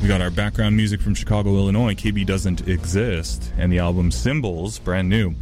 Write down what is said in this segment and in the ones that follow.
We got our background music from Chicago, Illinois, KB Doesn't Exist, and the album Symbols, brand new.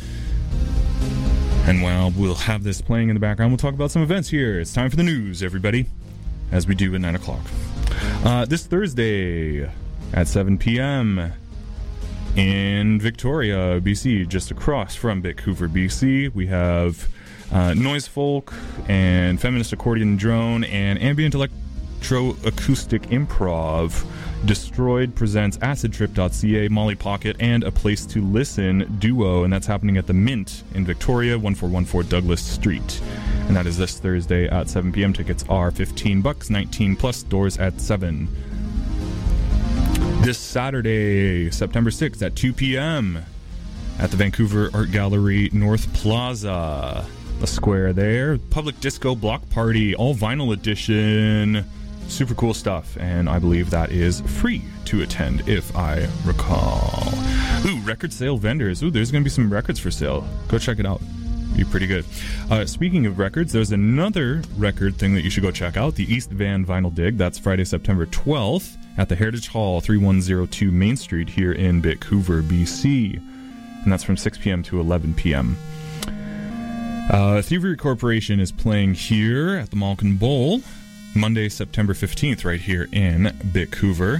And while we'll have this playing in the background, we'll talk about some events here. It's time for the news, everybody, as we do at 9 o'clock. This Thursday at 7 p.m. in Victoria, BC, just across from Vancouver, BC, we have noise folk and feminist accordion drone and ambient electroacoustic improv. Destroyed presents acidtrip.ca, Molly Pocket, and A Place to Listen duo, and that's happening at the Mint in Victoria, 1414 Douglas Street. And that is this Thursday at 7 p.m. Tickets are $15, 19 plus, doors at 7. This Saturday, September 6th at 2 p.m. at the Vancouver Art Gallery North Plaza, the square there, Public Disco Block Party, all vinyl edition. Super cool stuff, and I believe that is free to attend, if I recall. Ooh, record sale vendors. Ooh, there's going to be some records for sale. Go check it out. Be pretty good. Speaking of records, there's another record thing that you should go check out, the East Van Vinyl Dig. That's Friday, September 12th at the Heritage Hall, 3102 Main Street here in Vancouver, BC. And that's from 6 p.m. to 11 p.m. Thievery Corporation is playing here at the Malkin Bowl Monday, September 15th, right here in Vancouver.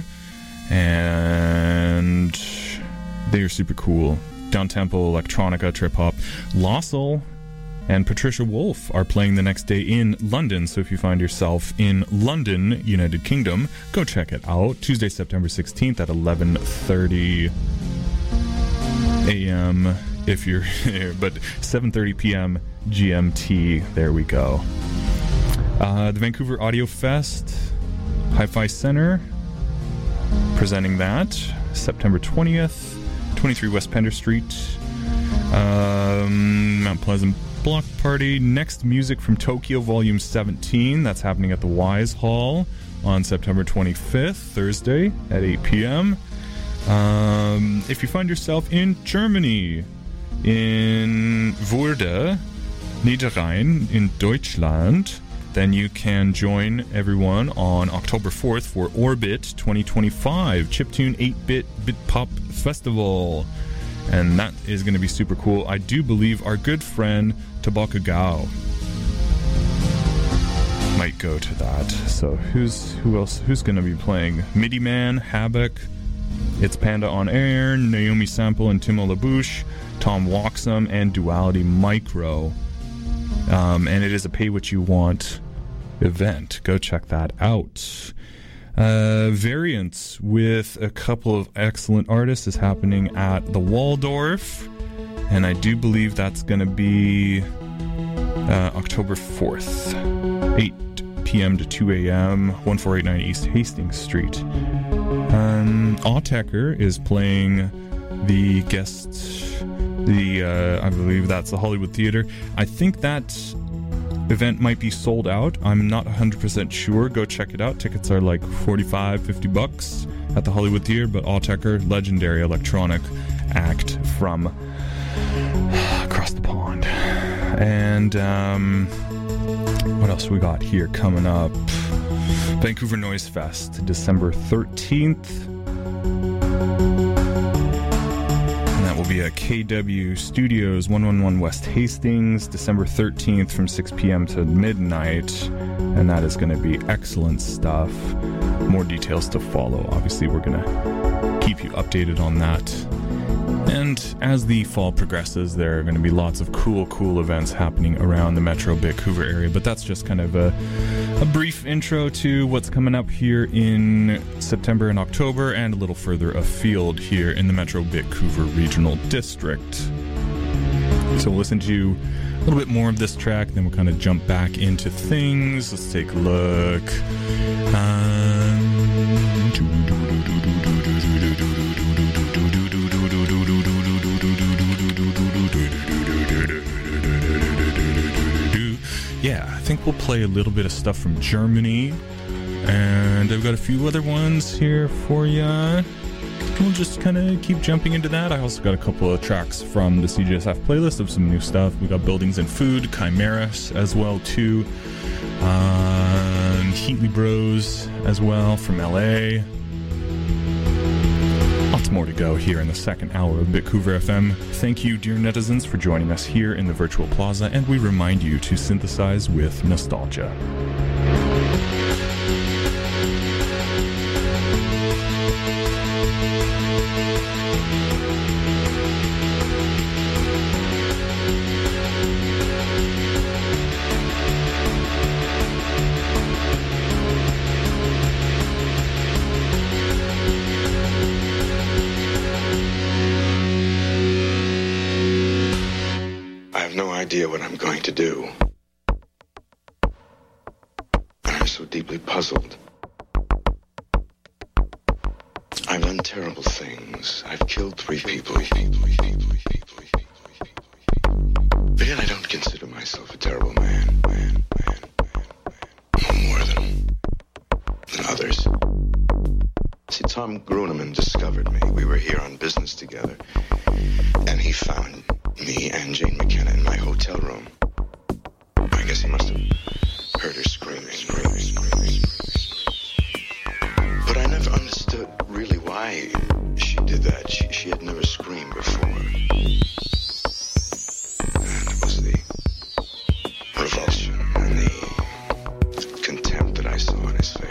And they are super cool. Downtempo, electronica, trip-hop. Lossel and Patricia Wolf are playing the next day in London. So if you find yourself in London, United Kingdom, go check it out. Tuesday, September 16th at 11:30 a.m. if you're here, but 7:30 p.m. GMT. There we go. The Vancouver Audio Fest, Hi-Fi Center, presenting that September 20th, 23 West Pender Street, Mount Pleasant Block Party. Next Music from Tokyo, Volume 17, that's happening at the Wise Hall on September 25th, Thursday at 8 p.m. If you find yourself in Germany, in Wurde, Niederrhein, in Deutschland, then you can join everyone on October 4th for Orbit 2025, Chiptune 8-Bit Bit Pop Festival. And that is going to be super cool. I do believe our good friend Tabaka Gao might go to that. So who else? Who's going to be playing? MIDI Man, Havoc, It's Panda on Air, Naomi Sample and Timo LaBouche, Tom Walksome, and Duality Micro. And it is a pay what you want event. Go check that out. Variants with a couple of excellent artists is happening at the Waldorf, and I do believe that's going to be October 4th, 8 p.m. to 2 a.m., 1489 East Hastings Street. Autechre is playing the guest, I believe that's the Hollywood Theater. I think that event might be sold out. I'm not 100% sure. Go check it out. Tickets are like $45-50 at the Hollywood Theater, but Autechre, legendary electronic act from across the pond. And what else we got here coming up? Vancouver Noise Fest, December 13th. Will be at KW Studios, 111 West Hastings, December 13th from 6 p.m. to midnight, and that is going to be excellent stuff. More details to follow. Obviously, we're going to keep you updated on that. And as the fall progresses, there are going to be lots of cool events happening around the Metro Vancouver area, but that's just kind of a brief intro to what's coming up here in September and October, and a little further afield here in the Metro Vancouver Regional District. So we'll listen to a little bit more of this track, then we'll kind of jump back into things. Let's take a look. Yeah, I think we'll play a little bit of stuff from Germany, and I've got a few other ones here for you. We'll just kind of keep jumping into that. I also got a couple of tracks from the CJSF playlist of some new stuff. We got Buildings and Food, Chimeras as well too, Heatley Bros as well from LA. go here in the second hour of Bitcouver FM. Thank you, dear netizens, for joining us here in the virtual plaza, and we remind you to synthesize with nostalgia. Idea what I'm going to do. I'm so deeply puzzled. I've done terrible things. I've killed 3 people. But yet I don't consider myself a terrible man. No more than others. See, Tom Gruneman discovered me. We were here on business together, and he found me and Jane McKenna in my hotel room. I guess he must have heard her screaming. But I never understood really why she did that. She had never screamed before. And it was the revulsion and the contempt that I saw in his face.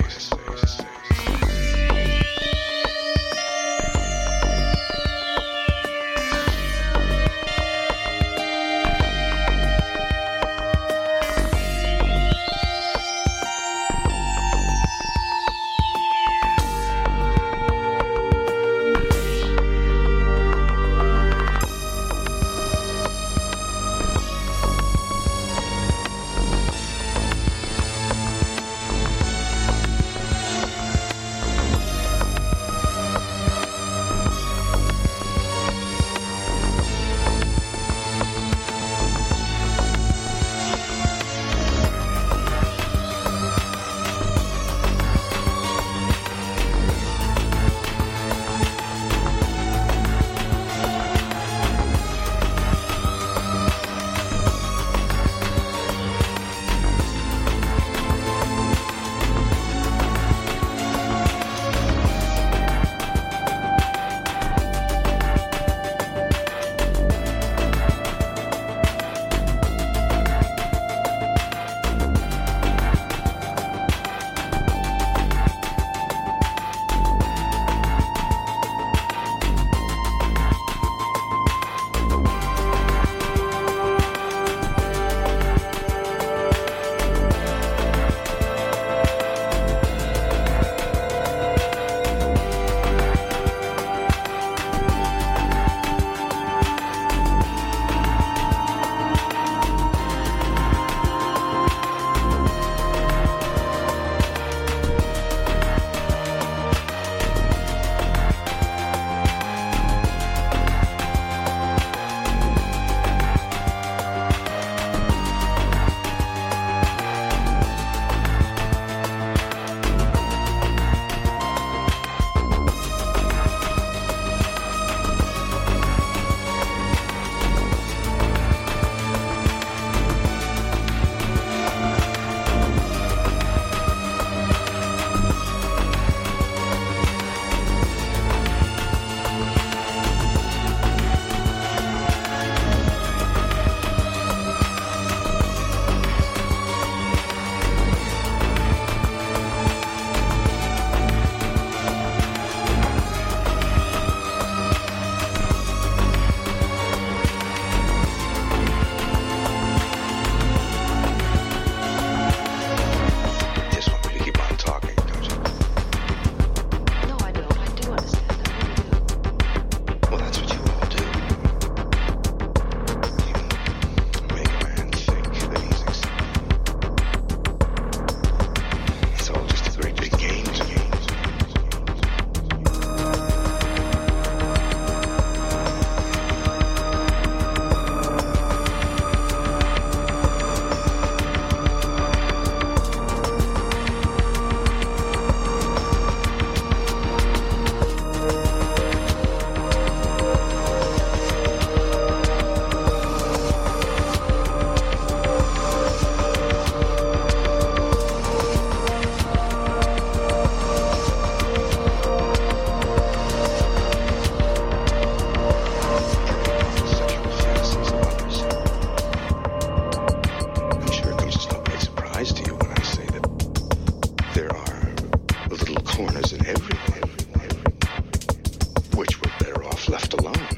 if left alone,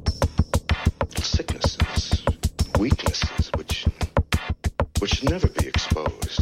sicknesses, weaknesses which should never be exposed.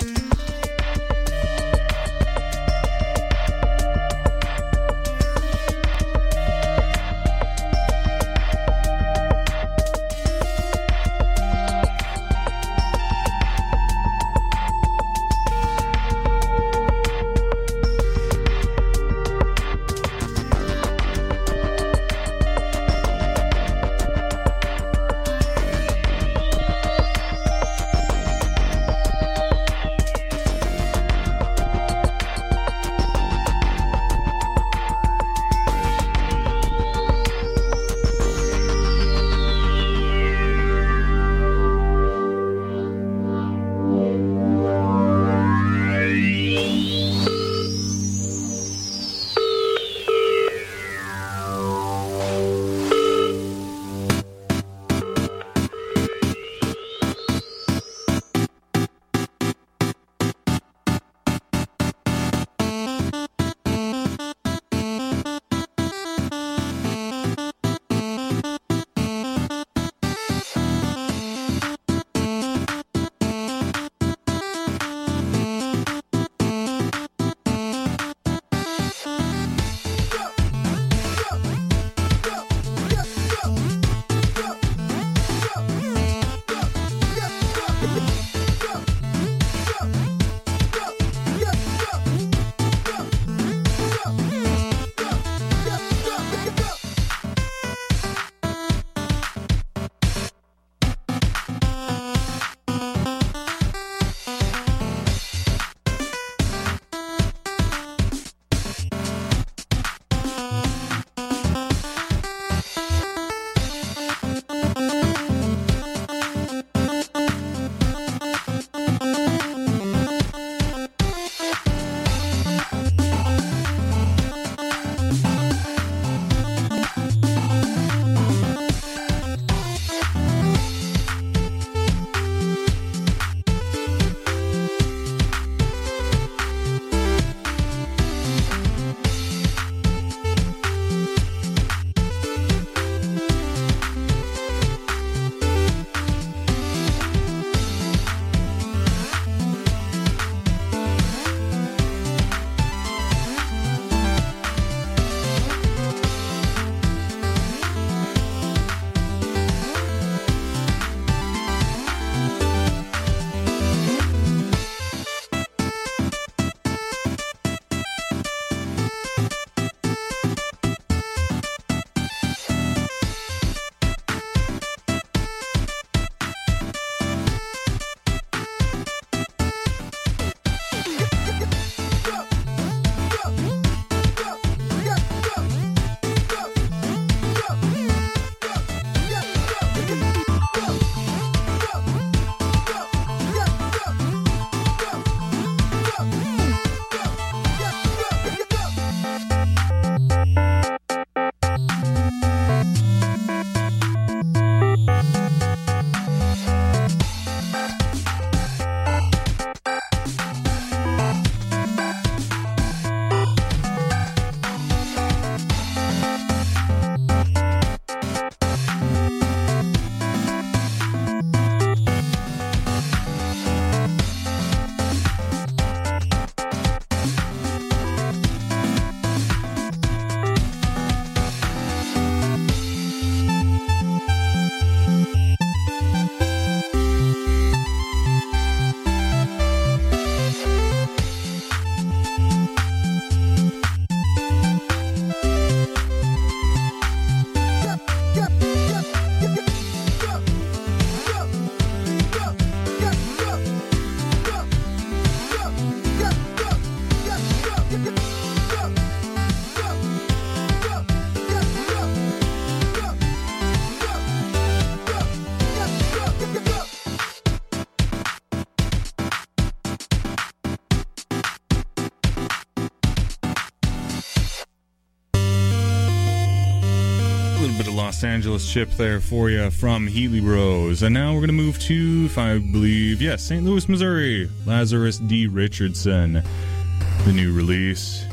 Los Angeles chip there for you from Healy Rose. And now we're going to move to, if I believe, yes, St. Louis, Missouri. Lazarus D. Richardson, the new release.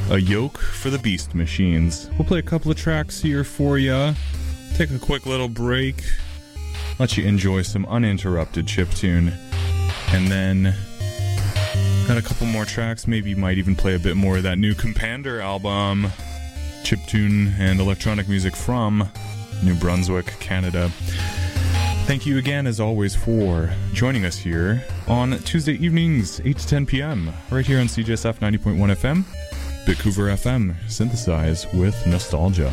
A Yoke for the Beast Machines. We'll play a couple of tracks here for you. Take a quick little break. Let you enjoy some uninterrupted chiptune. And then got a couple more tracks. Maybe you might even play a bit more of that new Compander album. Chiptune and electronic music from New Brunswick, Canada. Thank you again, as always, for joining us here on Tuesday evenings, 8 to 10 p.m. right here on CJSF 90.1 FM. Bitcouver FM, synthesize with nostalgia.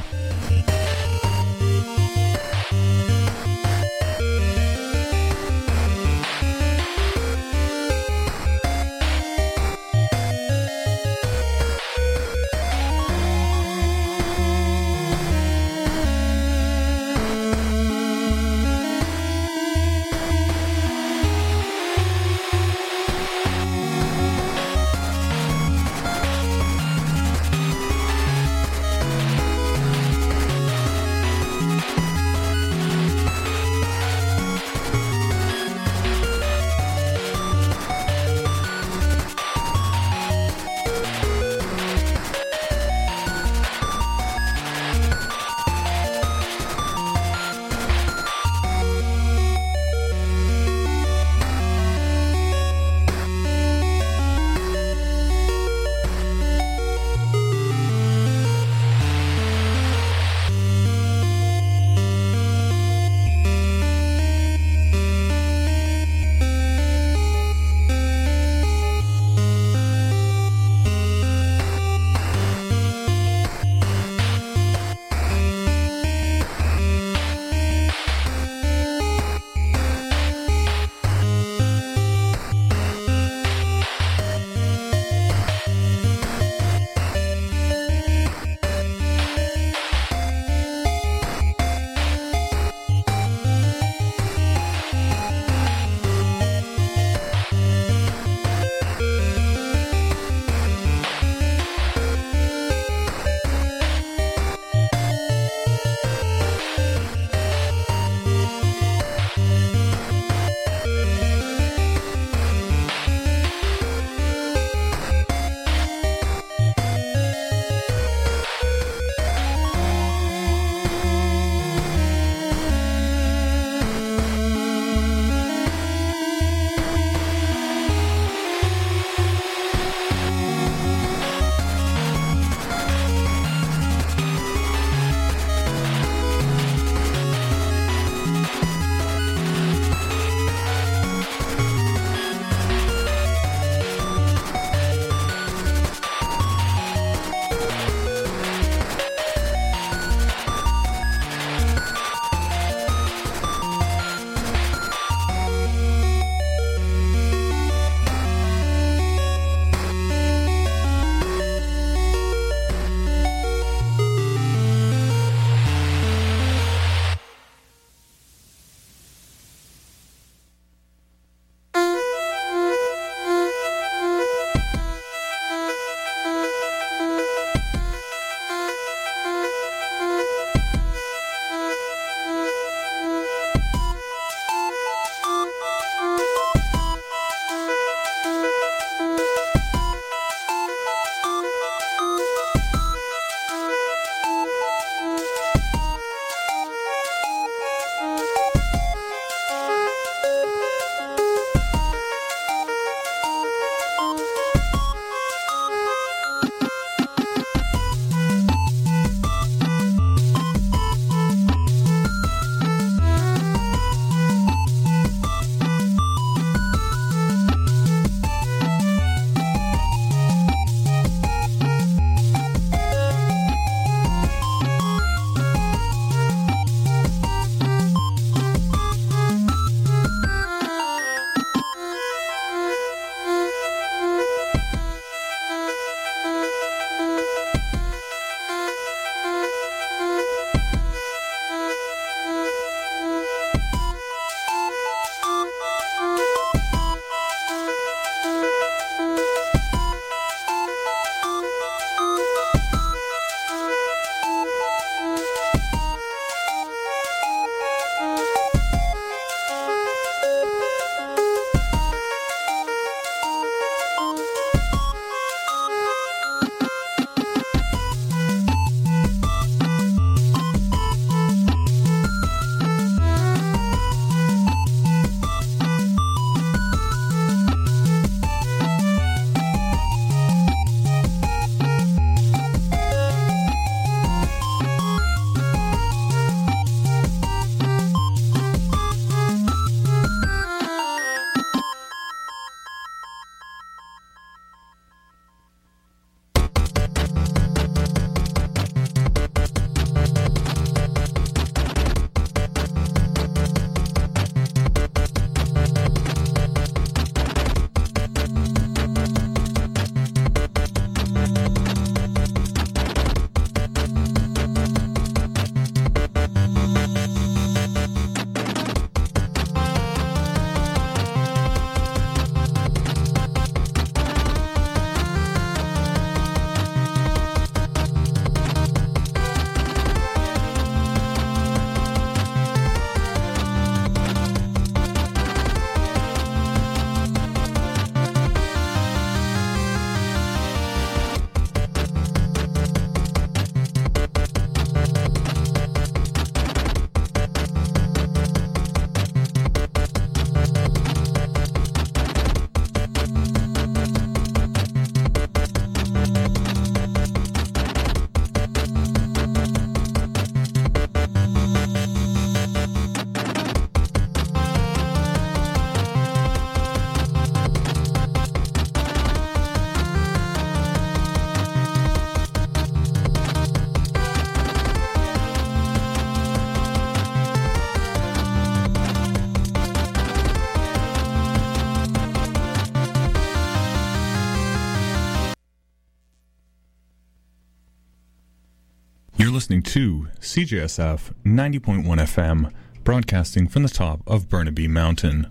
You're listening to CJSF 90.1 FM, broadcasting from the top of Burnaby Mountain.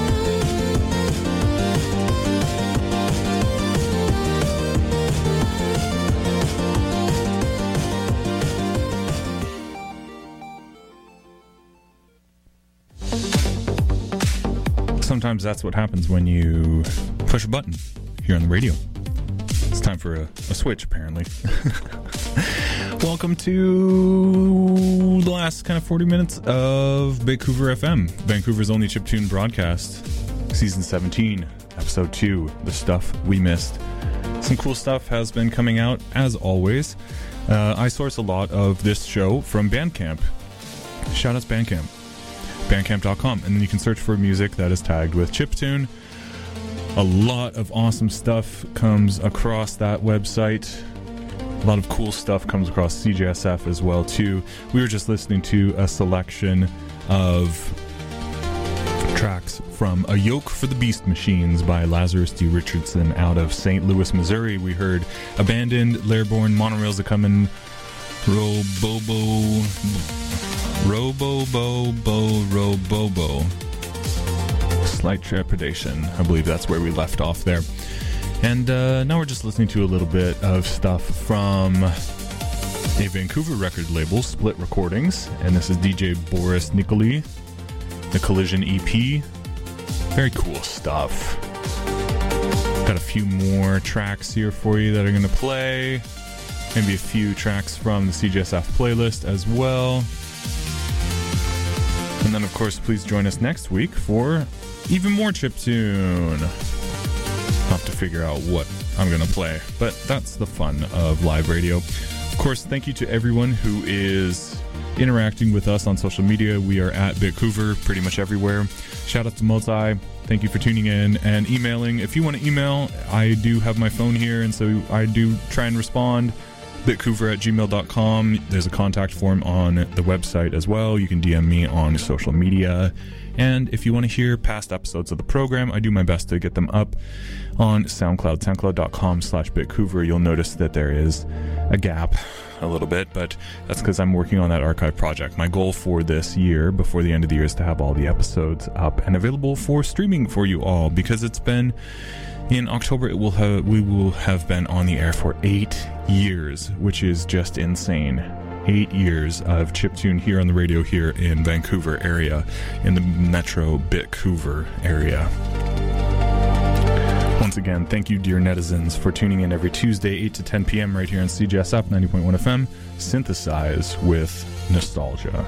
Sometimes that's what happens when you push a button here on the radio. It's time for a switch, apparently. Welcome to the last kind of 40 minutes of Vancouver FM, Vancouver's only chiptune broadcast, Season 17, Episode 2, The Stuff We Missed. Some cool stuff has been coming out, as always. I source a lot of this show from Bandcamp. Shout out to Bandcamp. Bandcamp.com, and then you can search for music that is tagged with chiptune. A lot of awesome stuff comes across that website. A lot of cool stuff comes across CJSF as well, too. We were just listening to a selection of tracks from A Yoke for the Beast Machines by Lazarus D. Richardson out of St. Louis, Missouri. We heard Abandoned, Lairborne, Monorails A Comin', Robobo, Slight Trepidation. I believe that's where we left off there. And now we're just listening to a little bit of stuff from a Vancouver record label, Split Recordings. And this is DJ Boris Nicoli, the Collision EP. Very cool stuff. Got a few more tracks here for you that are going to play. Maybe a few tracks from the CJSF playlist as well. And then, of course, please join us next week for even more chiptune. I'll have to figure out what I'm going to play, but that's the fun of live radio. Of course, thank you to everyone who is interacting with us on social media. We are at Bitcouver pretty much everywhere. Shout out to Multi. Thank you for tuning in and emailing. If you want to email, I do have my phone here, and so I do try and respond. bitcouver@gmail.com. There's a contact form on the website as well. You can DM me on social media. And if you want to hear past episodes of the program, I do my best to get them up on SoundCloud, soundcloud.com/bitcouver. You'll notice that there is a gap a little bit, but that's because I'm working on that archive project. My goal for this year, before the end of the year, is to have all the episodes up and available for streaming for you all, because it's been... In October, we will have been on the air for 8 years, which is just insane. 8 years of chiptune here on the radio here in Vancouver area, in the Metro Bitcouver area. Once again, thank you, dear netizens, for tuning in every Tuesday, 8 to 10 p.m. right here on CJSF 90.1 FM. Synthesize with nostalgia.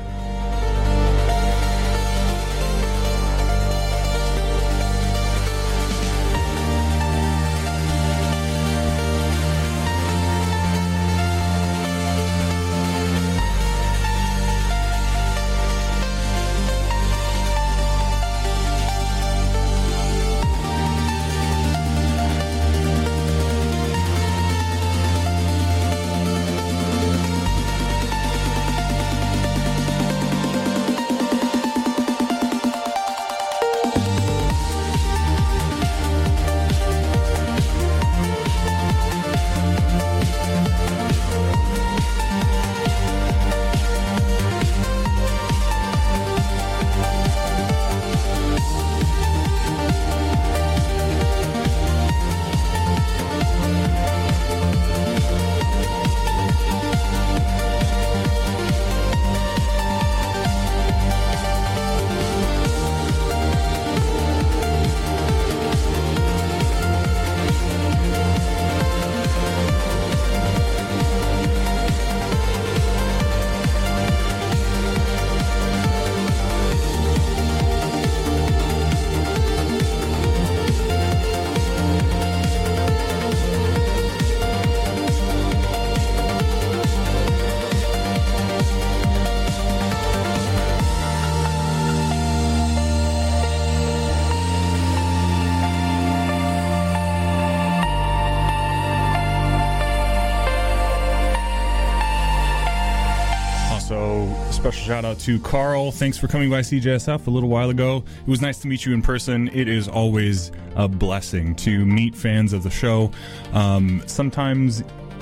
Special shout out to Carl. Thanks for coming by CJSF a little while ago. It was nice to meet you in person. It is always a blessing to meet fans of the show. Sometimes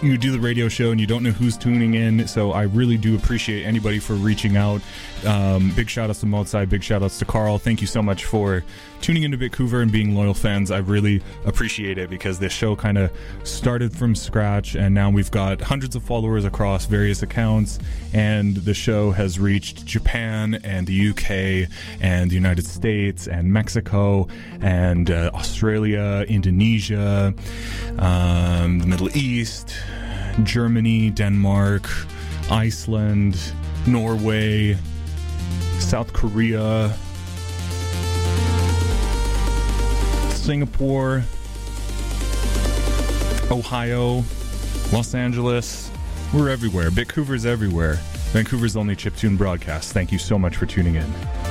you do the radio show and you don't know who's tuning in, so I really do appreciate anybody for reaching out. Big shout outs to Mozai, big shout outs to Carl. Thank you so much for tuning into Bitcouver and being loyal fans. I really appreciate it, because this show kind of started from scratch, and now we've got hundreds of followers across various accounts, and the show has reached Japan and the UK and the United States and Mexico and Australia, Indonesia, the Middle East, Germany, Denmark, Iceland, Norway, South Korea, Singapore, Ohio, Los Angeles. We're everywhere. Bitcouver's everywhere. Vancouver's only chiptune broadcast. Thank you so much for tuning in.